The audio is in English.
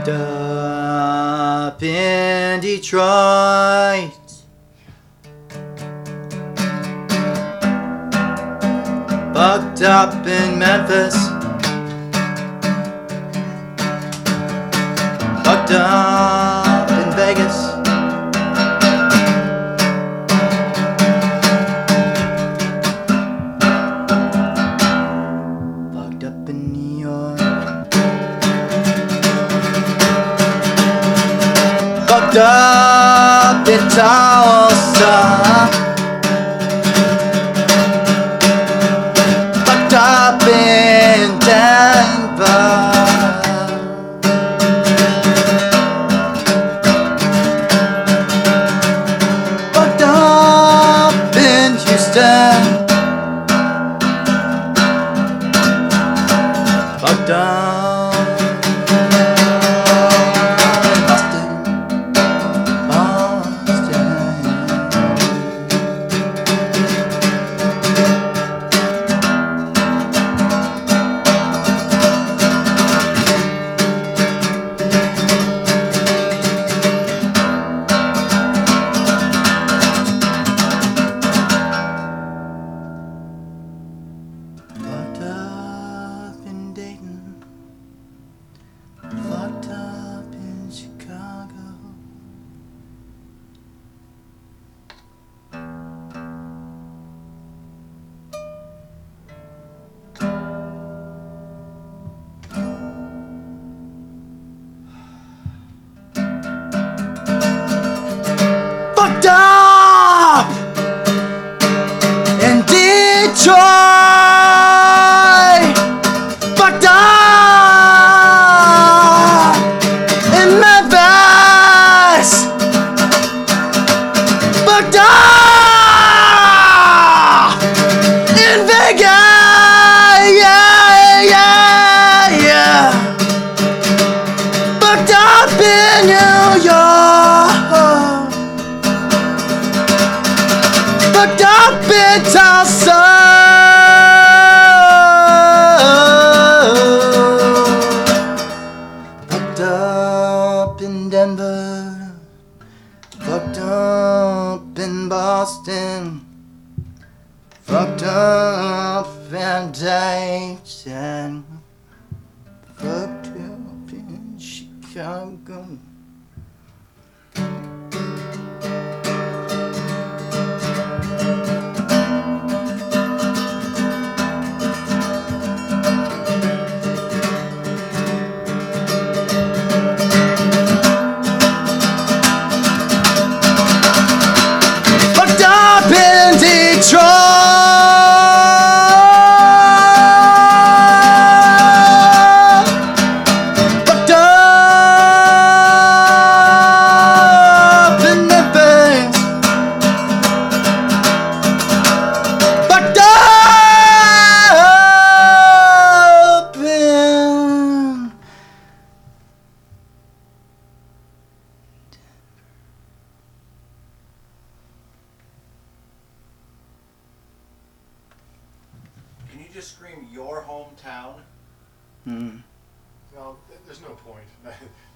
Fucked up in Detroit. Fucked up in Memphis. Fucked up in Vegas. Fucked up in New York. Fucked up in Tulsa. Fucked up in Denver. Fucked up in Houston. Fucked up in Boston. Fucked up in Dayton. Fucked up in Chicago. Fucked up in Detroit. Fucked up in Memphis. Fucked up in Vegas. Yeah, yeah, yeah. Fucked up in New York. Fucked up in Tulsa. Fucked up in Denver. Fucked up in Boston. Fucked up in Dayton. Fucked up in Chicago. Fucked up in Detroit. Fucked up in Memphis. Fucked up in Can you just scream your hometown? Hmm. No, there's no point.